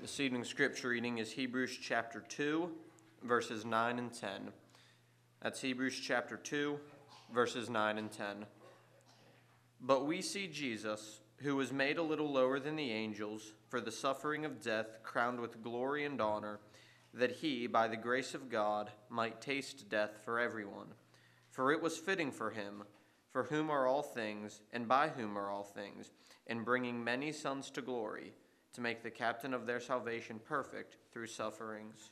This evening's scripture reading is Hebrews chapter 2, verses 9 and 10. That's Hebrews chapter 2, verses 9 and 10. But we see Jesus, who was made a little lower than the angels, for the suffering of death, crowned with glory and honor, that he, by the grace of God, might taste death for everyone. For it was fitting for him, for whom are all things, and by whom are all things, in bringing many sons to glory, to make the captain of their salvation perfect through sufferings.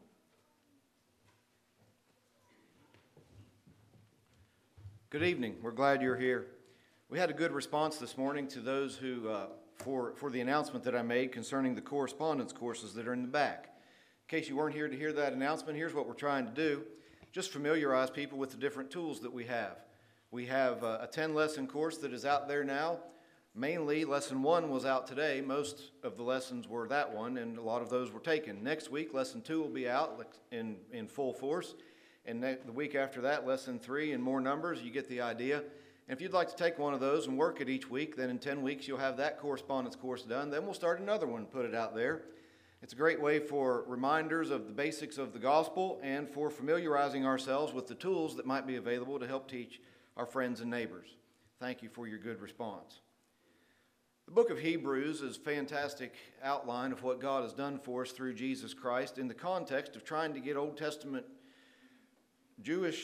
Good evening. We're glad you're here. We had a good response this morning to those who, for the announcement that I made concerning the correspondence courses that are in the back. In case you weren't here to hear that announcement, here's what we're trying to do. Just familiarize people with the different tools that we have. We have a 10-lesson course that is out there now. Mainly, lesson 1 was out today. Most of the lessons were that one, and a lot of those were taken. Next week, lesson 2 will be out in full force. And the week after that, lesson 3 in more numbers. You get the idea. And if you'd like to take one of those and work it each week, then in 10 weeks you'll have that correspondence course done. Then we'll start another one and put it out there. It's a great way for reminders of the basics of the gospel and for familiarizing ourselves with the tools that might be available to help teach our friends and neighbors. Thank you for your good response. The book of Hebrews is a fantastic outline of what God has done for us through Jesus Christ in the context of trying to get Old Testament Jews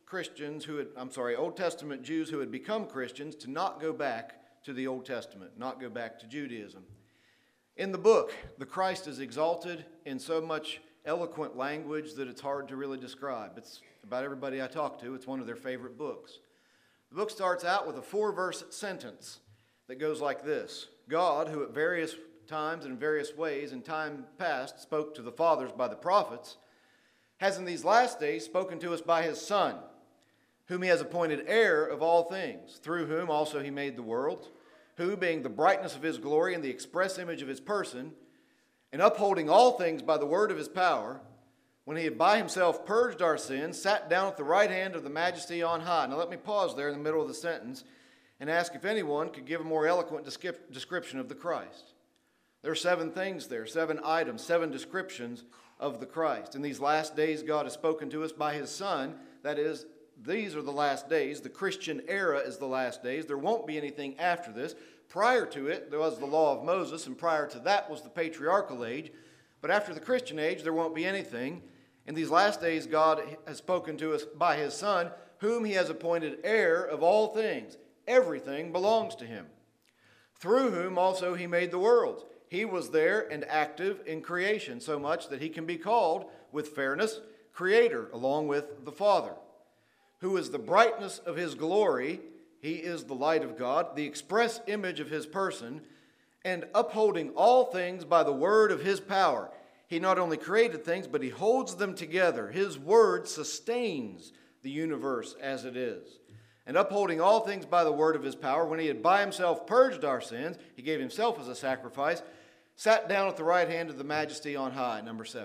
who had become Christians to not go back to the Old Testament, not go back to Judaism. In the book, the Christ is exalted in so much eloquent language that it's hard to really describe. It's about everybody I talk to, it's one of their favorite books. The book starts out with a 4-verse sentence that goes like this: God, who at various times and in various ways in time past spoke to the fathers by the prophets, has in these last days spoken to us by his Son, whom he has appointed heir of all things, through whom also he made the world, who, being the brightness of his glory and the express image of his person, and upholding all things by the word of his power, when he had by himself purged our sins, sat down at the right hand of the majesty on high. Now let me pause there in the middle of the sentence and ask if anyone could give a more eloquent description of the Christ. There are 7 things there, 7 items, 7 descriptions of the Christ. In these last days, God has spoken to us by his Son. That is, these are the last days. The Christian era is the last days. There won't be anything after this. Prior to it, there was the law of Moses, and prior to that was the patriarchal age. But after the Christian age, there won't be anything. In these last days, God has spoken to us by his Son, whom he has appointed heir of all things. Everything belongs to him, through whom also he made the worlds. He was there and active in creation, so much that he can be called, with fairness, Creator, along with the Father, who is the brightness of his glory. He is the light of God, the express image of his person, and upholding all things by the word of his power. He not only created things, but he holds them together. His word sustains the universe as it is. And upholding all things by the word of his power, when he had by himself purged our sins, he gave himself as a sacrifice, sat down at the right hand of the majesty on high, number 7.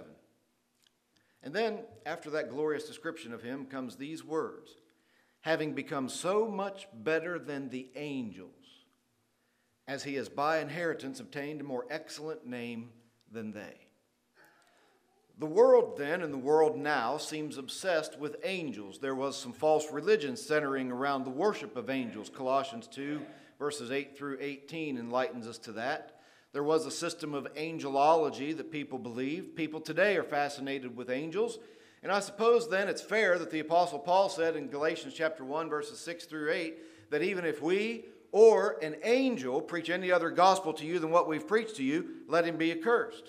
And then, after that glorious description of him, comes these words: having become so much better than the angels, as he has by inheritance obtained a more excellent name than they. The world then and the world now seems obsessed with angels. There was some false religion centering around the worship of angels. Colossians 2, verses 8 through 18 enlightens us to that. There was a system of angelology that people believed. People today are fascinated with angels. And I suppose then it's fair that the Apostle Paul said in Galatians chapter 1, verses 6 through 8, that even if we or an angel preach any other gospel to you than what we've preached to you, let him be accursed.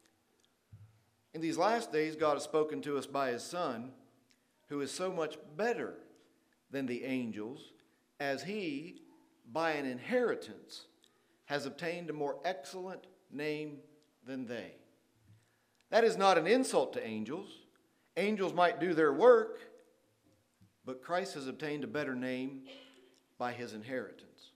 In these last days, God has spoken to us by his Son, who is so much better than the angels, as he, by an inheritance, has obtained a more excellent name than they. That is not an insult to angels. Angels might do their work, but Christ has obtained a better name by his inheritance.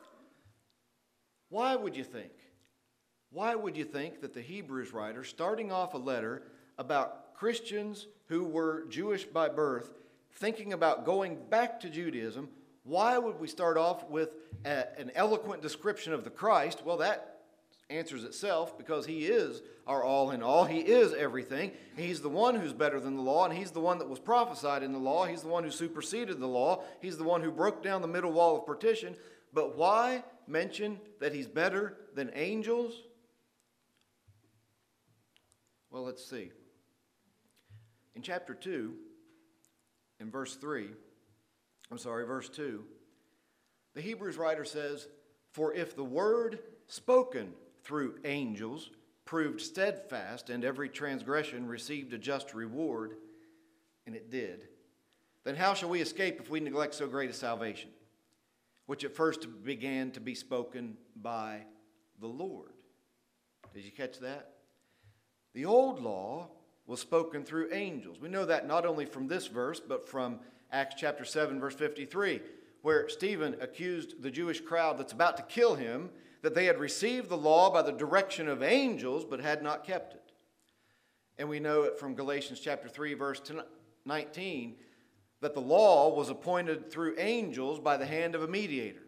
Why would you think? Why would you think that the Hebrews writer, starting off a letter about Christians who were Jewish by birth, thinking about going back to Judaism, why would we start off with an eloquent description of the Christ? Well, that answers itself because he is our all in all. He is everything. He's the one who's better than the law, and he's the one that was prophesied in the law. He's the one who superseded the law. He's the one who broke down the middle wall of partition. But why mention that he's better than angels? Well, let's see. In chapter 2, in verse 2, the Hebrews writer says, "For if the word spoken through angels proved steadfast, and every transgression received a just reward," and it did, "then how shall we escape if we neglect so great a salvation, which at first began to be spoken by the Lord?" Did you catch that? The old law was spoken through angels. We know that not only from this verse, but from Acts chapter 7, verse 53, where Stephen accused the Jewish crowd that's about to kill him that they had received the law by the direction of angels, but had not kept it. And we know it from Galatians chapter 3, verse 19, that the law was appointed through angels by the hand of a mediator.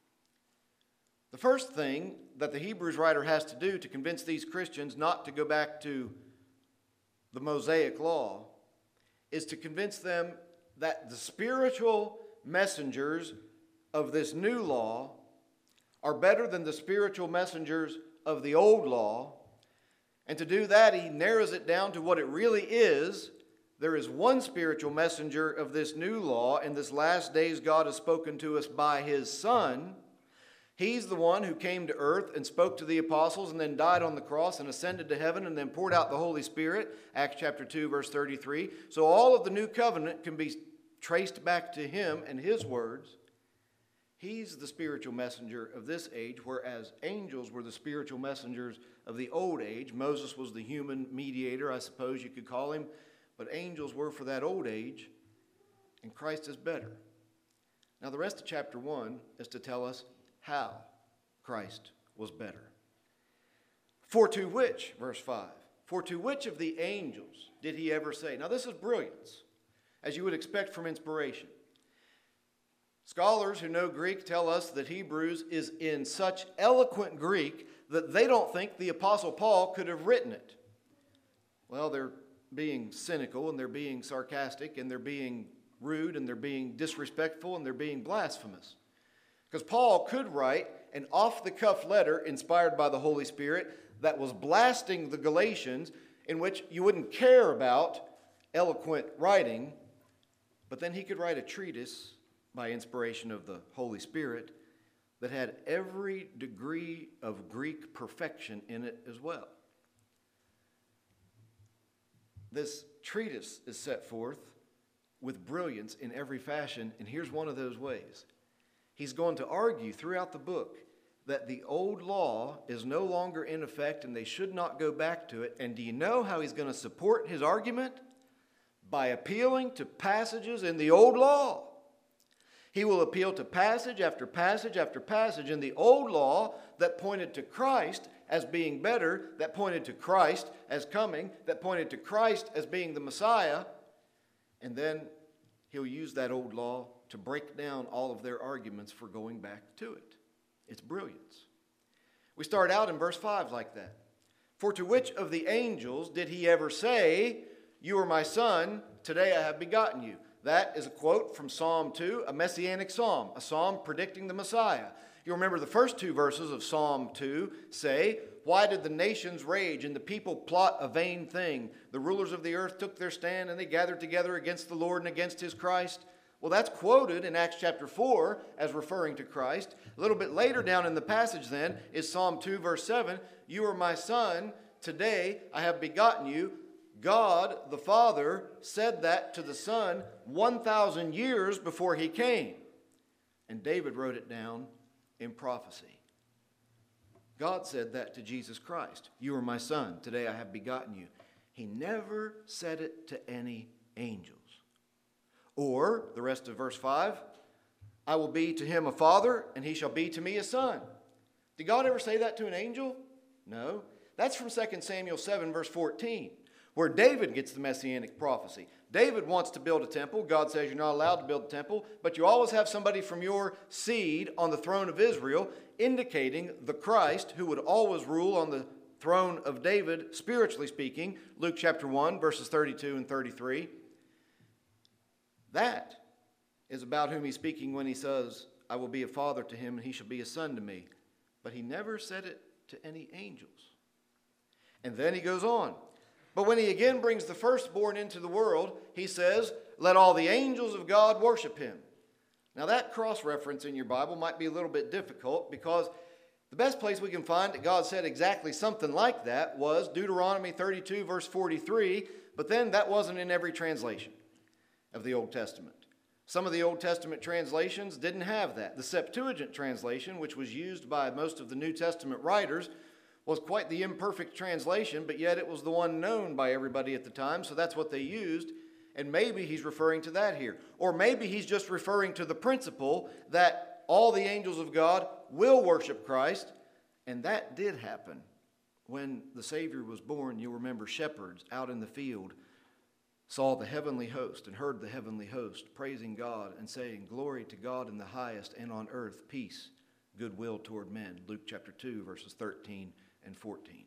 The first thing that the Hebrews writer has to do to convince these Christians not to go back to the Mosaic law is to convince them that the spiritual messengers of this new law are better than the spiritual messengers of the old law. And to do that, he narrows it down to what it really is. There is one spiritual messenger of this new law. In this last days, God has spoken to us by his Son. He's the one who came to earth and spoke to the apostles and then died on the cross and ascended to heaven and then poured out the Holy Spirit, Acts chapter 2, verse 33. So all of the new covenant can be traced back to him and his words. He's the spiritual messenger of this age, whereas angels were the spiritual messengers of the old age. Moses was the human mediator, I suppose you could call him, but angels were for that old age, and Christ is better. Now the rest of chapter 1 is to tell us how Christ was better. "For to which," verse 5, "for to which of the angels did he ever say?" Now this is brilliance, as you would expect from inspiration. Scholars who know Greek tell us that Hebrews is in such eloquent Greek that they don't think the Apostle Paul could have written it. Well, they're being cynical, and they're being sarcastic, and they're being rude, and they're being disrespectful, and they're being blasphemous. Because Paul could write an off-the-cuff letter inspired by the Holy Spirit that was blasting the Galatians, in which you wouldn't care about eloquent writing, but then he could write a treatise by inspiration of the Holy Spirit that had every degree of Greek perfection in it as well. This treatise is set forth with brilliance in every fashion, and here's one of those ways. He's going to argue throughout the book that the old law is no longer in effect and they should not go back to it. And do you know how he's going to support his argument? By appealing to passages in the old law. He will appeal to passage after passage after passage in the old law that pointed to Christ as being better, that pointed to Christ as coming, that pointed to Christ as being the Messiah. And then he'll use that old law to break down all of their arguments for going back to it. It's brilliance. We start out in verse 5 like that. "For to which of the angels did he ever say, 'You are my son, today I have begotten you'?" That is a quote from Psalm 2, a messianic psalm, a psalm predicting the Messiah. You remember the first two verses of Psalm 2 say, "Why did the nations rage and the people plot a vain thing? The rulers of the earth took their stand and they gathered together against the Lord and against his Christ." Well, that's quoted in Acts chapter 4 as referring to Christ. A little bit later down in the passage then is Psalm 2 verse 7. "You are my son, today I have begotten you." God the Father said that to the Son 1,000 years before he came. And David wrote it down in prophecy. God said that to Jesus Christ. "You are my son, today I have begotten you." He never said it to any angels. Or, the rest of verse 5, "I will be to him a father, and he shall be to me a son." Did God ever say that to an angel? No. That's from 2 Samuel 7, verse 14, where David gets the messianic prophecy. David wants to build a temple. God says you're not allowed to build a temple, but you always have somebody from your seed on the throne of Israel, indicating the Christ who would always rule on the throne of David, spiritually speaking. Luke chapter 1, verses 32 and 33. That is about whom he's speaking when he says, I will be a father to him and he shall be a son to me. But he never said it to any angels. And then he goes on. But when he again brings the firstborn into the world, he says, let all the angels of God worship him. Now that cross-reference in your Bible might be a little bit difficult, because the best place we can find that God said exactly something like that was Deuteronomy 32, verse 43, but then that wasn't in every translation of the Old Testament. Some of the Old Testament translations didn't have that. The Septuagint translation, which was used by most of the New Testament writers, was quite the imperfect translation, but yet it was the one known by everybody at the time, so that's what they used. And maybe he's referring to that here. Or maybe he's just referring to the principle that all the angels of God will worship Christ. And that did happen. When the Savior was born, you'll remember shepherds out in the field saw the heavenly host and heard the heavenly host praising God and saying, glory to God in the highest, and on earth peace, goodwill toward men. Luke chapter 2, verses 13 and 14.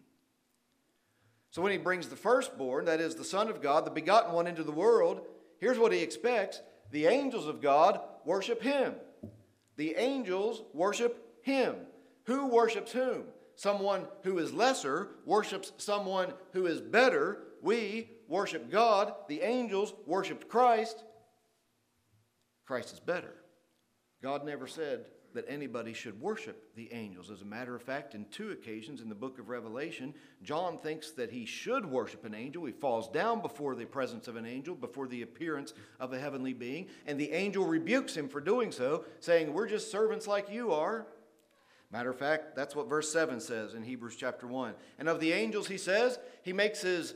So when he brings the firstborn, that is the Son of God, the begotten one, into the world, here's what he expects. The angels of God worship him. The angels worship him. Who worships whom? Someone who is lesser worships someone who is better. We worship God. The angels worshiped Christ. Christ is better. God never said that anybody should worship the angels. As a matter of fact, in 2 occasions in the book of Revelation, John thinks that he should worship an angel. He falls down before the presence of an angel, before the appearance of a heavenly being, and the angel rebukes him for doing so, saying, we're just servants like you are. Matter of fact, that's what verse 7 says in Hebrews chapter 1. And of the angels, he says, he makes his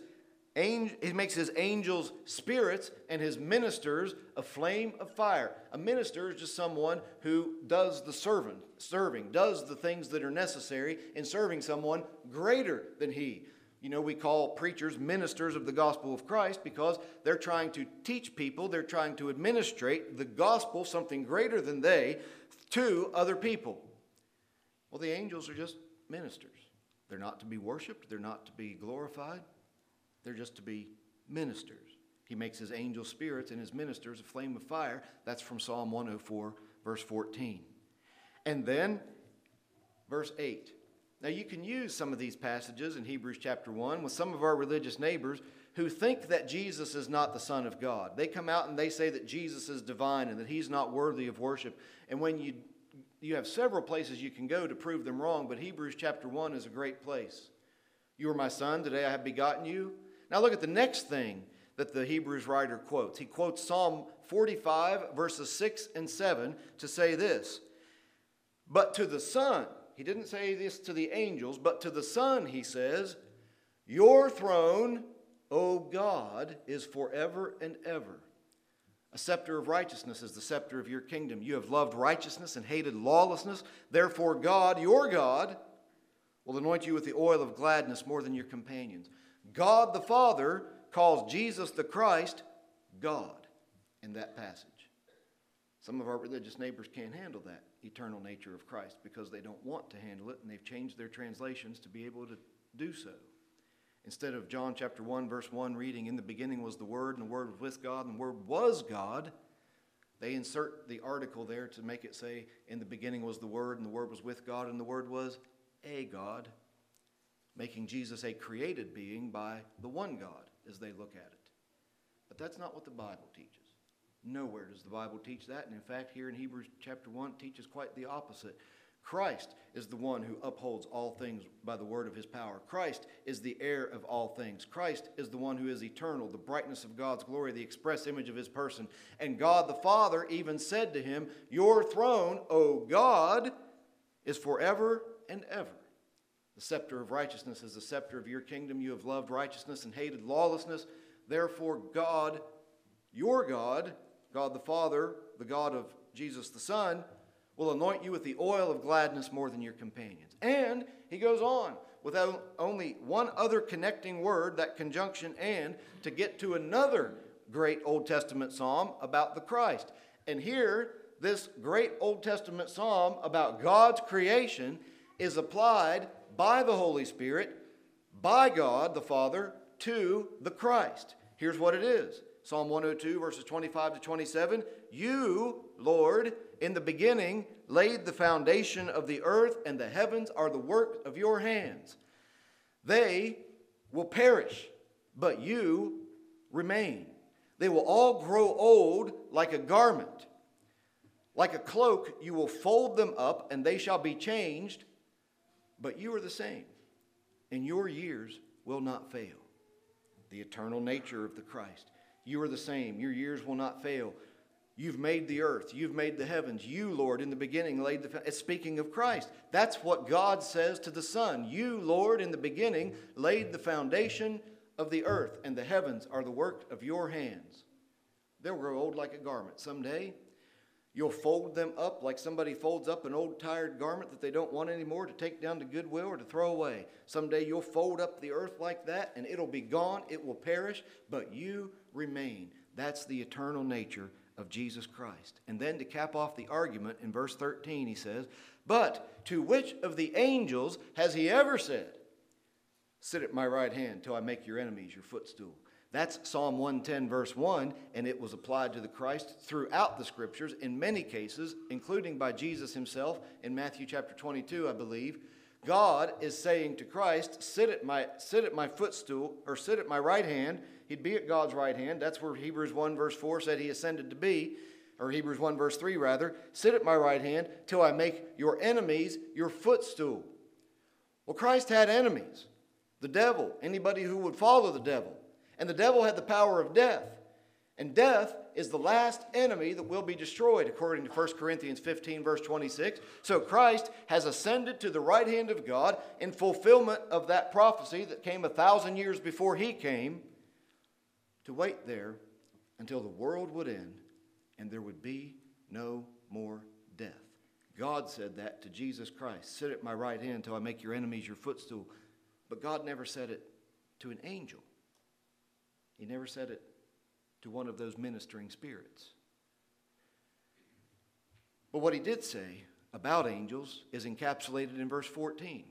angels spirits and his ministers a flame of fire. A minister is just someone who does the serving, does the things that are necessary in serving someone greater than he. You know, we call preachers ministers of the gospel of Christ because they're trying to teach people, they're trying to administrate the gospel, something greater than they, to other people. Well, the angels are just ministers. They're not to be worshiped, they're not to be glorified. They're just to be ministers. He makes his angel spirits and his ministers a flame of fire. That's from Psalm 104, verse 14. And then, verse 8. Now, you can use some of these passages in Hebrews chapter 1 with some of our religious neighbors who think that Jesus is not the Son of God. They come out and they say that Jesus is divine and that he's not worthy of worship. And when you have several places you can go to prove them wrong, but Hebrews chapter 1 is a great place. You are my son, today I have begotten you. Now look at the next thing that the Hebrews writer quotes. He quotes Psalm 45, verses 6 and 7 to say this. But to the Son, he didn't say this to the angels, but to the Son he says, your throne, O God, is forever and ever. A scepter of righteousness is the scepter of your kingdom. You have loved righteousness and hated lawlessness. Therefore God, your God, will anoint you with the oil of gladness more than your companions. God the Father calls Jesus the Christ God in that passage. Some of our religious neighbors can't handle that eternal nature of Christ because they don't want to handle it, and they've changed their translations to be able to do so. Instead of John chapter 1, verse 1 reading, in the beginning was the Word, and the Word was with God, and the Word was God, they insert the article there to make it say, in the beginning was the Word, and the Word was with God, and the Word was a God, making Jesus a created being by the one God as they look at it. But that's not what the Bible teaches. Nowhere does the Bible teach that. And in fact, here in Hebrews chapter 1, it teaches quite the opposite. Christ is the one who upholds all things by the word of his power. Christ is the heir of all things. Christ is the one who is eternal, the brightness of God's glory, the express image of his person. And God the Father even said to him, your throne, O God, is forever and ever. The scepter of righteousness is the scepter of your kingdom. You have loved righteousness and hated lawlessness. Therefore God, your God, God the Father, the God of Jesus the Son, will anoint you with the oil of gladness more than your companions. And he goes on with only one other connecting word, that conjunction and, to get to another great Old Testament psalm about the Christ. And here, this great Old Testament psalm about God's creation is applied by the Holy Spirit, by God the Father, to the Christ. Here's what it is. Psalm 102, verses 25 to 27. You, Lord, in the beginning laid the foundation of the earth, and the heavens are the work of your hands. They will perish, but you remain. They will all grow old like a garment. Like a cloak, you will fold them up, and they shall be changed, but you are the same, and your years will not fail. The eternal nature of the Christ. You are the same. Your years will not fail. You've made the earth. You've made the heavens. You, Lord, in the beginning laid the... It's speaking of Christ. That's what God says to the Son. You, Lord, in the beginning laid the foundation of the earth, and the heavens are the work of your hands. They'll grow old like a garment. Someday, you'll fold them up like somebody folds up an old tired garment that they don't want anymore to take down to Goodwill or to throw away. Someday you'll fold up the earth like that, and it'll be gone. It will perish, but you remain. That's the eternal nature of Jesus Christ. And then to cap off the argument, in verse 13 he says, but to which of the angels has he ever said, sit at my right hand till I make your enemies your footstool? That's Psalm 110, verse 1, and it was applied to the Christ throughout the Scriptures in many cases, including by Jesus himself in Matthew chapter 22, I believe. God is saying to Christ, sit at my footstool, or sit at my right hand. He'd be at God's right hand. That's where Hebrews 1 verse 4 said he ascended to be, or Hebrews 1 verse 3 rather. Sit at my right hand till I make your enemies your footstool. Well, Christ had enemies. The devil, anybody who would follow the devil. And the devil had the power of death. And death is the last enemy that will be destroyed, according to 1 Corinthians 15, verse 26. So Christ has ascended to the right hand of God in fulfillment of that prophecy that came 1,000 years before he came, to wait there until the world would end and there would be no more death. God said that to Jesus Christ. Sit at my right hand till I make your enemies your footstool. But God never said it to an angel. He never said it to one of those ministering spirits. But what he did say about angels is encapsulated in verse 14.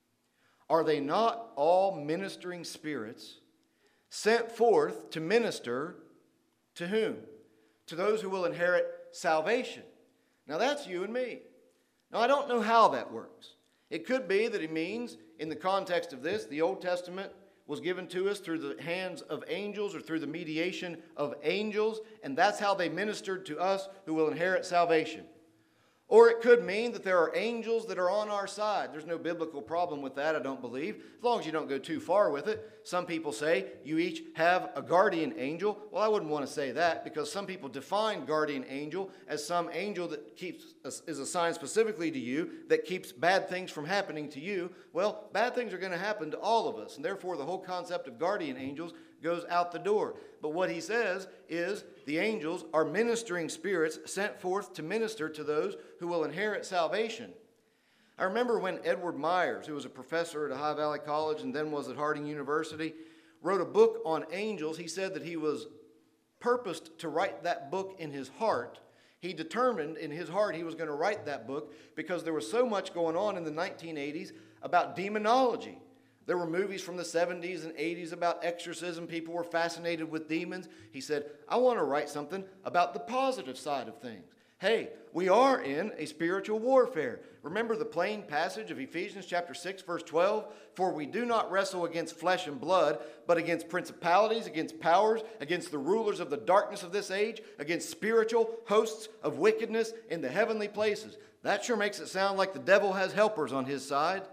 Are they not all ministering spirits sent forth to minister to whom? To those who will inherit salvation. Now that's you and me. Now I don't know how that works. It could be that he means, in the context of this, the Old Testament was given to us through the hands of angels or through the mediation of angels, and that's how they ministered to us who will inherit salvation. Or it could mean that there are angels that are on our side. There's no biblical problem with that, I don't believe, as long as you don't go too far with it. Some people say you each have a guardian angel. Well, I wouldn't want to say that, because some people define guardian angel as some angel that is assigned specifically to you that keeps bad things from happening to you. Well, bad things are going to happen to all of us, and therefore the whole concept of guardian angels goes out the door. But what he says is the angels are ministering spirits sent forth to minister to those who will inherit salvation. I remember when Edward Myers, who was a professor at Ohio Valley College and then was at Harding University, wrote a book on angels. He said that he was purposed to write that book in his heart. He determined in his heart he was going to write that book because there was so much going on in the 1980s about demonology. There were movies from the 70s and 80s about exorcism. People were fascinated with demons. He said, I want to write something about the positive side of things. Hey, we are in a spiritual warfare. Remember the plain passage of Ephesians chapter 6, verse 12? For we do not wrestle against flesh and blood, but against principalities, against powers, against the rulers of the darkness of this age, against spiritual hosts of wickedness in the heavenly places. That sure makes it sound like the devil has helpers on his side.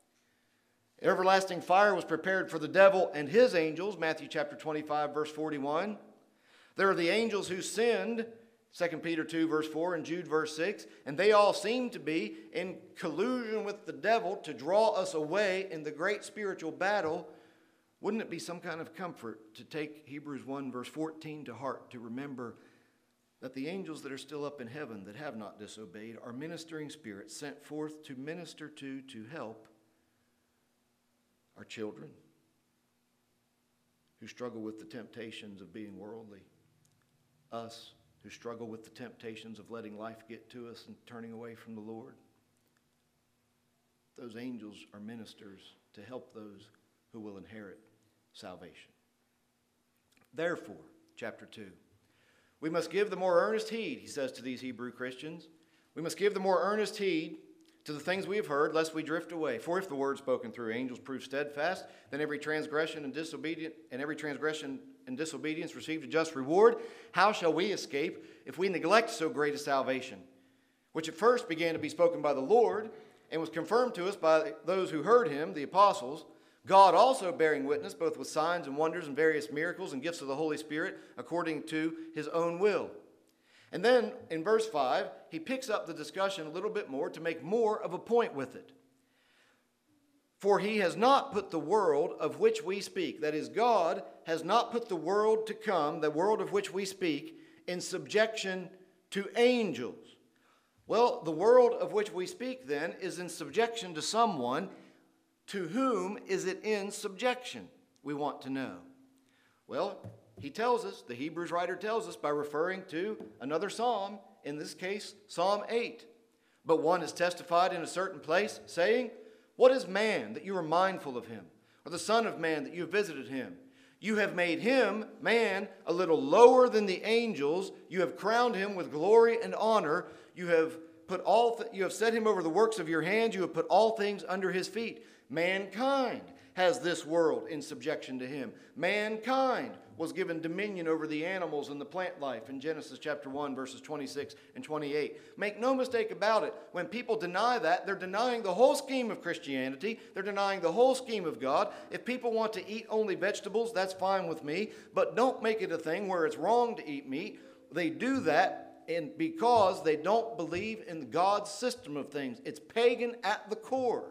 Everlasting fire was prepared for the devil and his angels, Matthew chapter 25, verse 41. There are the angels who sinned, 2 Peter 2, verse 4, and Jude, verse 6, and they all seem to be in collusion with the devil to draw us away in the great spiritual battle. Wouldn't it be some kind of comfort to take Hebrews 1, verse 14 to heart, to remember that the angels that are still up in heaven that have not disobeyed are ministering spirits sent forth to minister to help our children who struggle with the temptations of being worldly, us who struggle with the temptations of letting life get to us and turning away from the Lord. Those angels are ministers to help those who will inherit salvation. Therefore, chapter 2, we must give the more earnest heed, he says to these Hebrew Christians. We must give the more earnest heed to the things we have heard, lest we drift away. For if the word spoken through angels proved steadfast, then every transgression and disobedience received a just reward. How shall we escape if we neglect so great a salvation, which at first began to be spoken by the Lord, and was confirmed to us by those who heard him, the apostles, God also bearing witness both with signs and wonders and various miracles and gifts of the Holy Spirit according to his own will. And then in verse 5, he picks up the discussion a little bit more to make more of a point with it. For he has not put the world of which we speak, that is, God has not put the world to come, the world of which we speak, in subjection to angels. Well, the world of which we speak then is in subjection to someone. To whom is it in subjection? We want to know. Well, he tells us, the Hebrews writer tells us by referring to another psalm, in this case, Psalm 8. But one is testified in a certain place, saying, what is man that you are mindful of him, or the son of man that you have visited him? You have made him, man, a little lower than the angels. You have crowned him with glory and honor. You have set him over the works of your hands. You have put all things under his feet. Mankind has this world in subjection to him. Mankind was given dominion over the animals and the plant life in Genesis chapter 1, verses 26 and 28. Make no mistake about it. When people deny that, they're denying the whole scheme of Christianity. They're denying the whole scheme of God. If people want to eat only vegetables, that's fine with me. But don't make it a thing where it's wrong to eat meat. They do that because they don't believe in God's system of things. It's pagan at the core.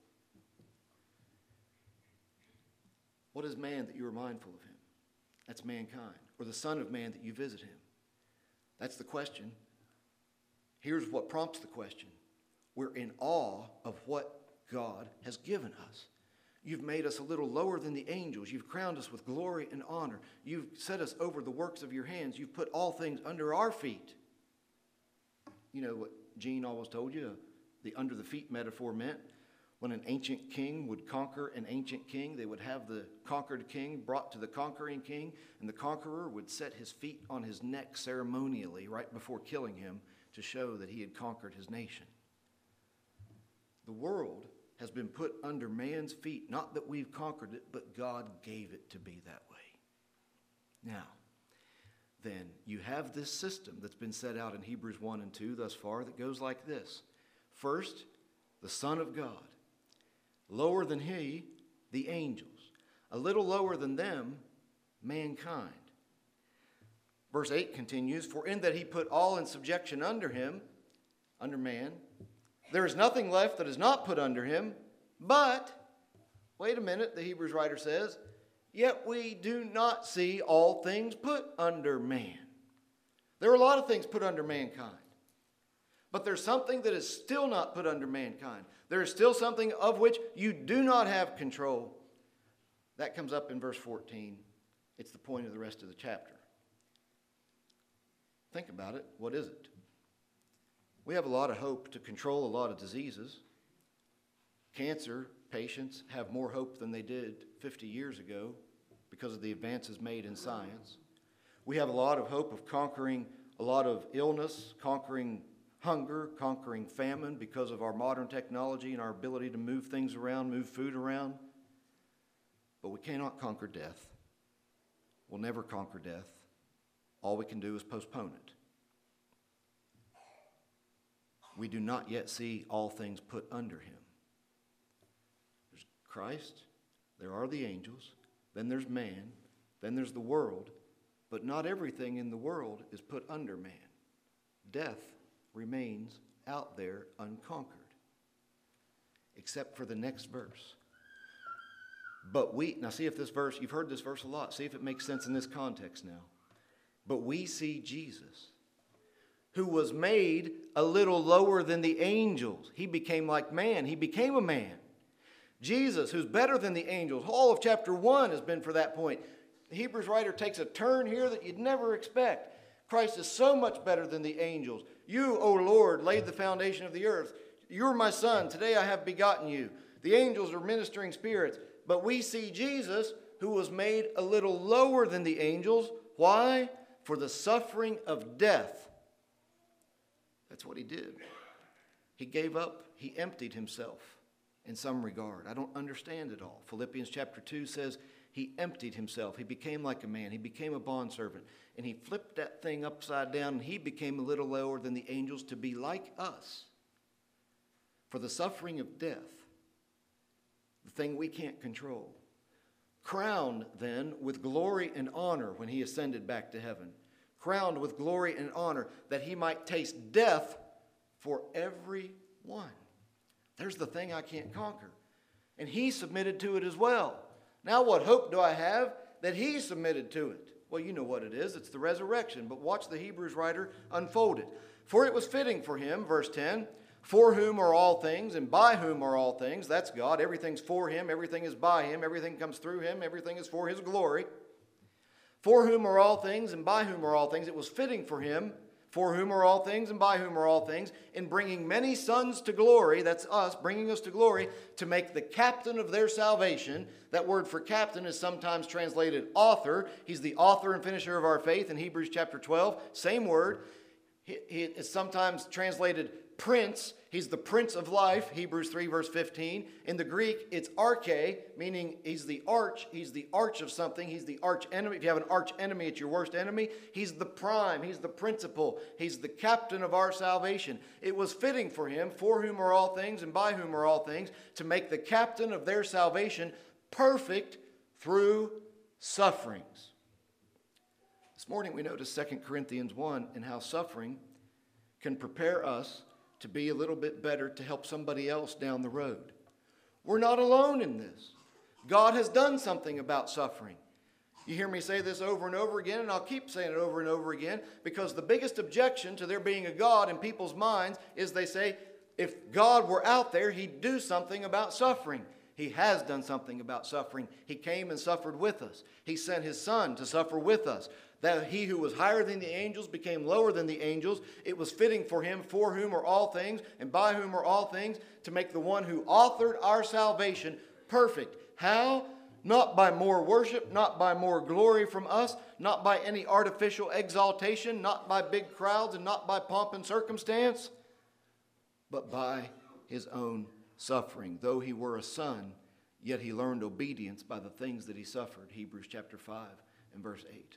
What is man that you are mindful of him? That's mankind. Or the Son of Man that you visit him? That's the question. Here's what prompts the question. We're in awe of what God has given us. You've made us a little lower than the angels. You've crowned us with glory and honor. You've set us over the works of your hands. You've put all things under our feet. You know what Gene always told you, the under the feet metaphor meant? When an ancient king would conquer an ancient king, they would have the conquered king brought to the conquering king, and the conqueror would set his feet on his neck ceremonially right before killing him to show that he had conquered his nation. The world has been put under man's feet, not that we've conquered it, but God gave it to be that way. Now, then, you have this system that's been set out in Hebrews 1 and 2 thus far that goes like this. First, the Son of God. Lower than he, the angels. A little lower than them, mankind. Verse 8 continues, for in that he put all in subjection under him, under man, there is nothing left that is not put under him, but, wait a minute, the Hebrews writer says, yet we do not see all things put under man. There are a lot of things put under mankind. But there's something that is still not put under mankind. There is still something of which you do not have control. That comes up in verse 14. It's the point of the rest of the chapter. Think about it. What is it? We have a lot of hope to control a lot of diseases. Cancer patients have more hope than they did 50 years ago because of the advances made in science. We have a lot of hope of conquering a lot of illness, conquering hunger, conquering famine because of our modern technology and our ability to move things around, move food around. But we cannot conquer death. We'll never conquer death. All we can do is postpone it. We do not yet see all things put under him. There's Christ, there are the angels, then there's man, then there's the world, but not everything in the world is put under man. Death remains out there unconquered, except for the next verse. But we, now see if this verse, you've heard this verse a lot, see if it makes sense in this context now. But we see Jesus, who was made a little lower than the angels. He became like man. He became a man. Jesus, who's better than the angels. All of chapter 1 has been for that point. The Hebrews writer takes a turn here that you'd never expect. Christ is so much better than the angels. You, O Lord, laid the foundation of the earth. You're my son. Today I have begotten you. The angels are ministering spirits. But we see Jesus, who was made a little lower than the angels. Why? For the suffering of death. That's what he did. He gave up. He emptied himself in some regard. I don't understand it all. Philippians chapter 2 says he emptied himself. He became like a man. He became a bondservant. And he flipped that thing upside down, and he became a little lower than the angels to be like us. For the suffering of death, the thing we can't control. Crowned then with glory and honor when he ascended back to heaven. Crowned with glory and honor that he might taste death for everyone. There's the thing I can't conquer. And he submitted to it as well. Now what hope do I have? That he submitted to it. Well, you know what it is. It's the resurrection. But watch the Hebrews writer unfold it. For it was fitting for him, verse 10, for whom are all things and by whom are all things. That's God. Everything's for him. Everything is by him. Everything comes through him. Everything is for his glory. For whom are all things and by whom are all things. It was fitting for him, for whom are all things and by whom are all things, in bringing many sons to glory, that's us, bringing us to glory, to make the captain of their salvation. That word for captain is sometimes translated author. He's the author and finisher of our faith in Hebrews chapter 12. Same word. He is sometimes translated prince. He's the prince of life, Hebrews 3 verse 15. In the Greek, it's arche, meaning he's the arch of something. He's the arch enemy. If you have an arch enemy, it's your worst enemy. He's the prime, he's the principal, he's the captain of our salvation. It was fitting for him, for whom are all things and by whom are all things, to make the captain of their salvation perfect through sufferings. This morning we notice 2 Corinthians 1 and how suffering can prepare us to be a little bit better to help somebody else down the road. We're not alone in this. God has done something about suffering. You hear me say this over and over again, and I'll keep saying it over and over again, because the biggest objection to there being a God in people's minds is they say, if God were out there, he'd do something about suffering. He has done something about suffering. He came and suffered with us. He sent his son to suffer with us. That he who was higher than the angels became lower than the angels. It was fitting for him, for whom are all things and by whom are all things, to make the one who authored our salvation perfect. How? Not by more worship, not by more glory from us, not by any artificial exaltation, not by big crowds and not by pomp and circumstance, but by his own suffering. Though he were a son, yet he learned obedience by the things that he suffered. Hebrews chapter 5 and verse 8.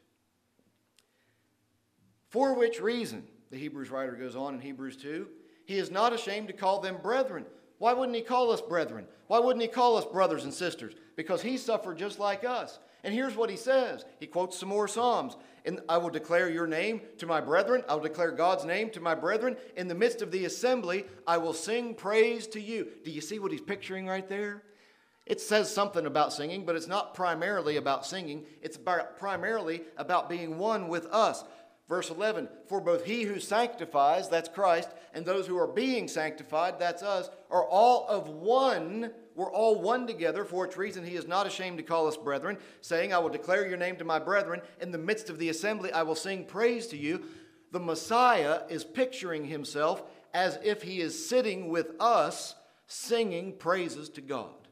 For which reason, the Hebrews writer goes on in Hebrews 2, he is not ashamed to call them brethren. Why wouldn't he call us brethren? Why wouldn't he call us brothers and sisters? Because he suffered just like us. And here's what he says. He quotes some more Psalms. And I will declare your name to my brethren. I will declare God's name to my brethren. In the midst of the assembly, I will sing praise to you. Do you see what he's picturing right there? It says something about singing, but it's not primarily about singing. It's primarily about being one with us. Verse 11, for both he who sanctifies, that's Christ, and those who are being sanctified, that's us, are all of one. We're all one together, for which reason he is not ashamed to call us brethren, saying, I will declare your name to my brethren. In the midst of the assembly, I will sing praise to you. The Messiah is picturing himself as if he is sitting with us, singing praises to God.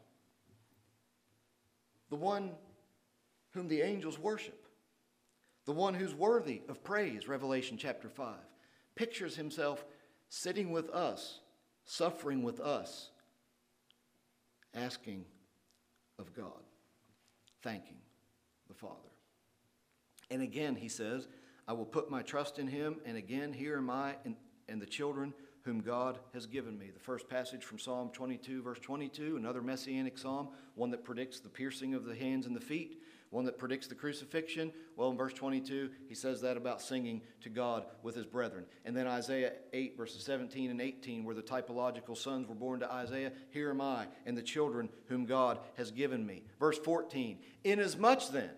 The one whom the angels worship. The one who's worthy of praise, Revelation chapter 5, pictures himself sitting with us, suffering with us, asking of God, thanking the Father. And again, he says, I will put my trust in him, and again, here am I and the children whom God has given me. The first passage from Psalm 22, verse 22, another messianic psalm, one that predicts the piercing of the hands and the feet, one that predicts the crucifixion. Well, in verse 22, he says that about singing to God with his brethren. And then Isaiah 8, verses 17 and 18, where the typological sons were born to Isaiah, here am I and the children whom God has given me. Verse 14, inasmuch then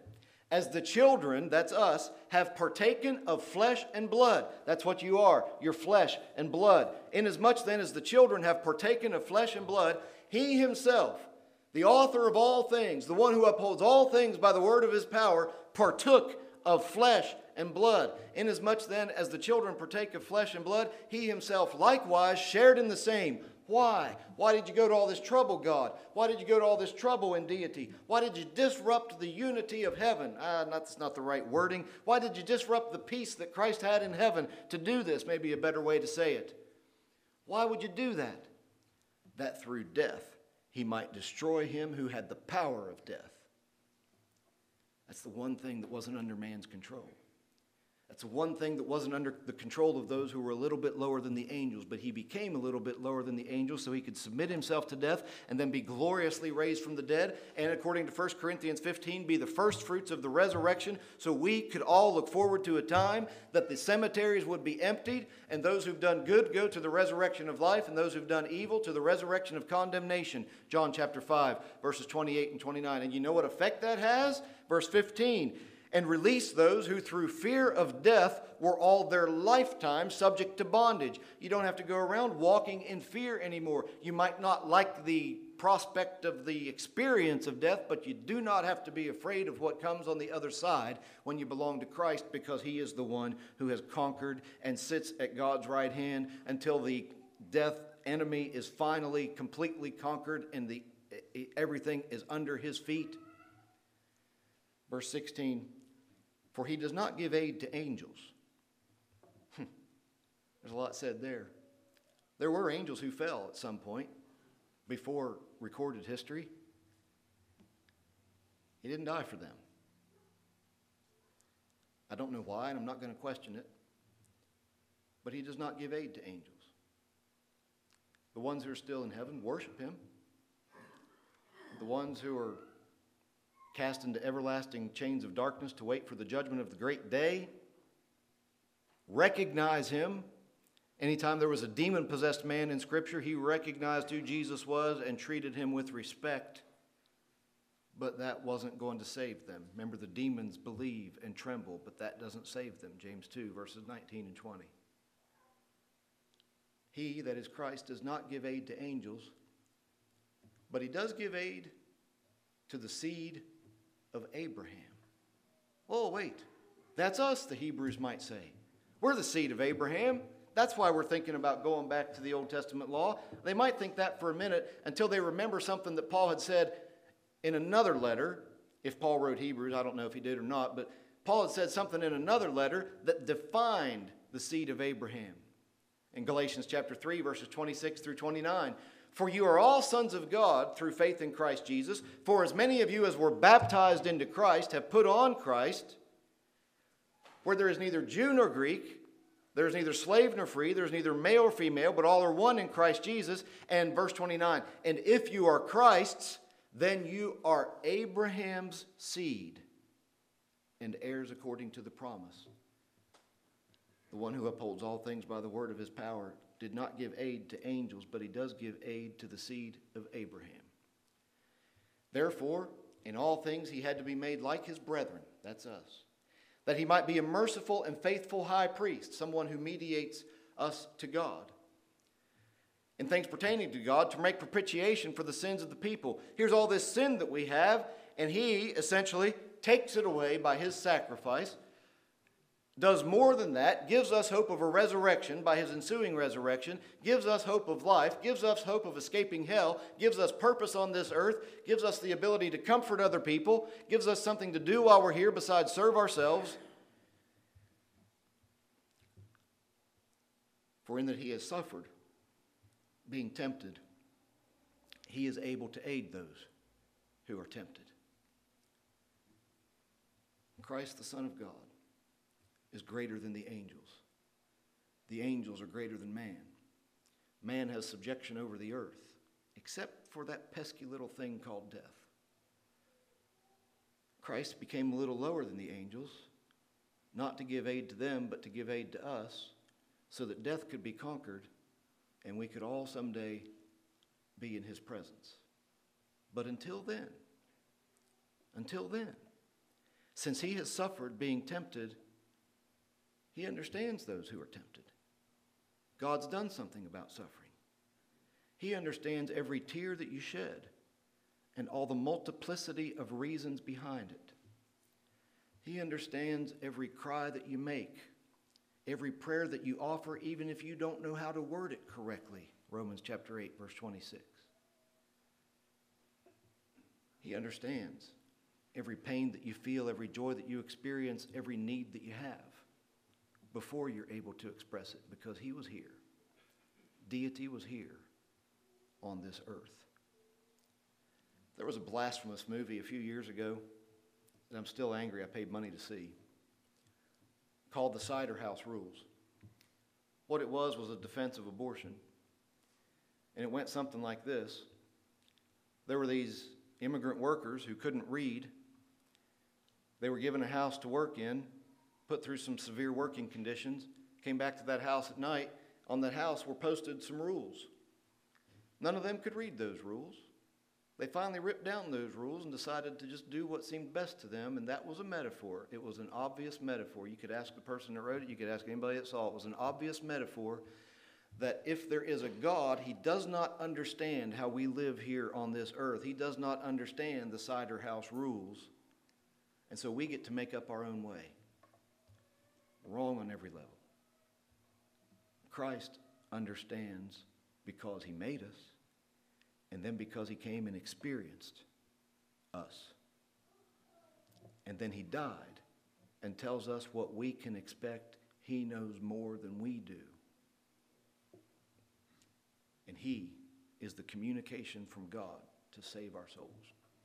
As the children, that's us, have partaken of flesh and blood. That's what you are, your flesh and blood. Inasmuch then as the children have partaken of flesh and blood, he himself, the author of all things, the one who upholds all things by the word of his power, partook of flesh and blood. Inasmuch then as the children partake of flesh and blood, he himself likewise shared in the same. Why? Why did you go to all this trouble, God? Why did you go to all this trouble in deity? Why did you disrupt the unity of heaven? That's not the right wording. Why did you disrupt the peace that Christ had in heaven to do this? Maybe a better way to say it. Why would you do that? That through death he might destroy him who had the power of death. That's the one thing that wasn't under man's control. That's the one thing that wasn't under the control of those who were a little bit lower than the angels, but he became a little bit lower than the angels so he could submit himself to death and then be gloriously raised from the dead, and according to 1 Corinthians 15, be the first fruits of the resurrection, so we could all look forward to a time that the cemeteries would be emptied, and those who've done good go to the resurrection of life, and those who've done evil to the resurrection of condemnation. John chapter 5, verses 28 and 29. And you know what effect that has? Verse 15. And release those who through fear of death were all their lifetime subject to bondage. You don't have to go around walking in fear anymore. You might not like the prospect of the experience of death, but you do not have to be afraid of what comes on the other side when you belong to Christ, because he is the one who has conquered and sits at God's right hand until the death enemy is finally completely conquered and everything is under his feet. Verse 16, for he does not give aid to angels. There's a lot said there. There were angels who fell at some point before recorded history. He didn't die for them. I don't know why, and I'm not going to question it. But he does not give aid to angels. The ones who are still in heaven worship him. The ones who are cast into everlasting chains of darkness to wait for the judgment of the great day recognize him. Anytime there was a demon-possessed man in Scripture, he recognized who Jesus was and treated him with respect. But that wasn't going to save them. Remember, the demons believe and tremble, but that doesn't save them. James 2, verses 19 and 20. He, that is Christ, does not give aid to angels, but he does give aid to the seed of Abraham. Oh, wait. That's us, the Hebrews might say. We're the seed of Abraham. That's why we're thinking about going back to the Old Testament law. They might think that for a minute until they remember something that Paul had said in another letter. If Paul wrote Hebrews, I don't know if he did or not, but Paul had said something in another letter that defined the seed of Abraham. In Galatians chapter 3, verses 26 through 29. For you are all sons of God through faith in Christ Jesus. For as many of you as were baptized into Christ have put on Christ, where there is neither Jew nor Greek, there is neither slave nor free, there is neither male or female, but all are one in Christ Jesus. And verse 29, and if you are Christ's, then you are Abraham's seed and heirs according to the promise. The one who upholds all things by the word of his power did not give aid to angels, but he does give aid to the seed of Abraham. Therefore, in all things he had to be made like his brethren, that's us, that he might be a merciful and faithful high priest, someone who mediates us to God. In things pertaining to God, to make propitiation for the sins of the people. Here's all this sin that we have, and he essentially takes it away by his sacrifice, does more than that, gives us hope of a resurrection by his ensuing resurrection, gives us hope of life, gives us hope of escaping hell, gives us purpose on this earth, gives us the ability to comfort other people, gives us something to do while we're here besides serve ourselves. For in that he has suffered, being tempted, he is able to aid those who are tempted. Christ, the Son of God, is greater than the angels. The angels are greater than man. Man has subjection over the earth, except for that pesky little thing called death. Christ became a little lower than the angels, not to give aid to them, but to give aid to us, so that death could be conquered and we could all someday be in his presence. But until then, Since he has suffered being tempted, he understands those who are tempted. God's done something about suffering. He understands every tear that you shed and all the multiplicity of reasons behind it. He understands every cry that you make, every prayer that you offer, even if you don't know how to word it correctly. Romans chapter 8, verse 26. He understands every pain that you feel, every joy that you experience, every need that you have before you're able to express it, because he was here. Deity was here on this earth. There was a blasphemous movie a few years ago that I'm still angry I paid money to see, called The Cider House Rules. What it was a defense of abortion. And it went something like this. There were these immigrant workers who couldn't read. They were given a house to work in, put through some severe working conditions, came back to that house at night. On that house were posted some rules. None of them could read those rules. They finally ripped down those rules and decided to just do what seemed best to them, and that was a metaphor. It was an obvious metaphor. You could ask the person that wrote it, you could ask anybody that saw it. It was an obvious metaphor that if there is a God, he does not understand how we live here on this earth. He does not understand the Cider House rules, and so we get to make up our own way. Wrong on every level. Christ understands because he made us, and then because he came and experienced us. And then he died and tells us what we can expect. He knows more than we do. And he is the communication from God to save our souls.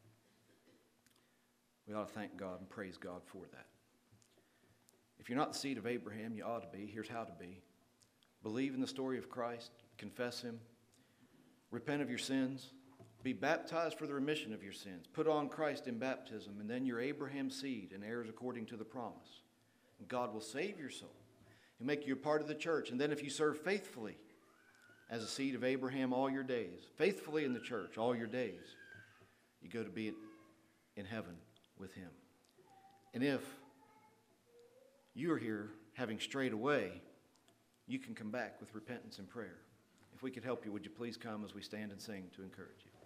We ought to thank God and praise God for that. If you're not the seed of Abraham, you ought to be. Here's how to be. Believe in the story of Christ. Confess him. Repent of your sins. Be baptized for the remission of your sins. Put on Christ in baptism, and then you're Abraham's seed and heirs according to the promise. And God will save your soul. He'll make you a part of the church. And then if you serve faithfully as a seed of Abraham all your days, faithfully in the church all your days, you go to be in heaven with him. And if you're here having strayed away, you can come back with repentance and prayer. If we could help you, would you please come as we stand and sing to encourage you?